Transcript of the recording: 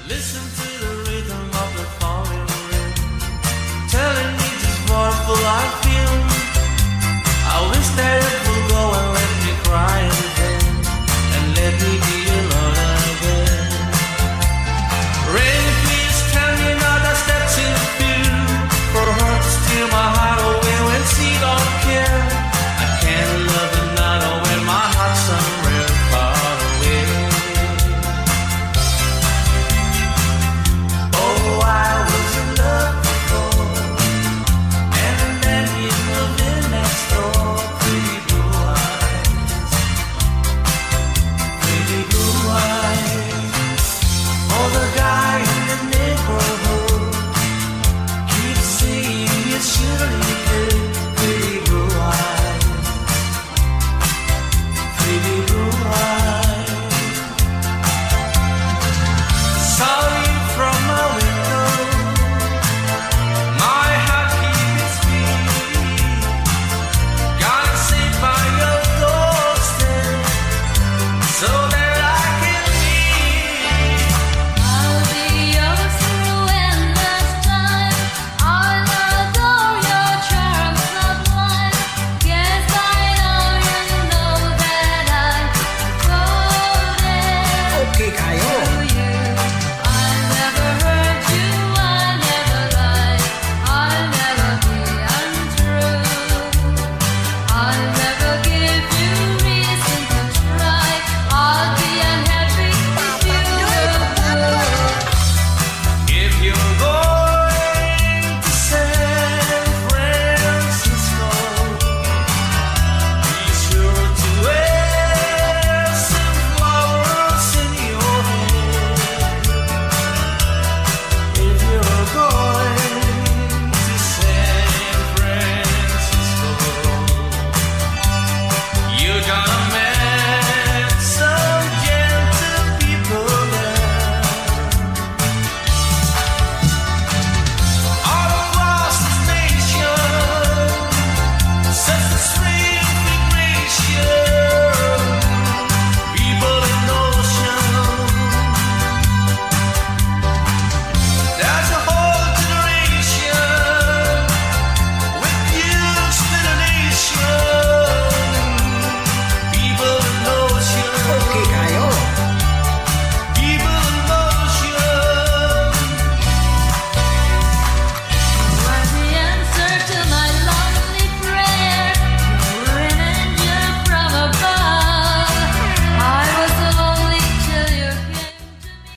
Listen to the rhythm of the falling rain, telling me just what full I feel. I wish that it would go and let me cry again, and let me be alone again. Rain, please tell me not a step too few, for her to steal my heart away when she don't care. I can't love another when my heart's somewhere far away. Oh, I was in love before, and then you moved in next door. Pretty blue eyes, pretty blue eyes. Oh, the guy in the neighborhood keeps saying you should leave it. Pretty blue eyes, pretty blue eyes. Saw you from my window, my heart keeps beating. Gotta sit by your doorstep so that I can leave. I'll be yours through endless time. I'll adore your charms sublime. Yes, I know you know that I'm golden. Okay kayo.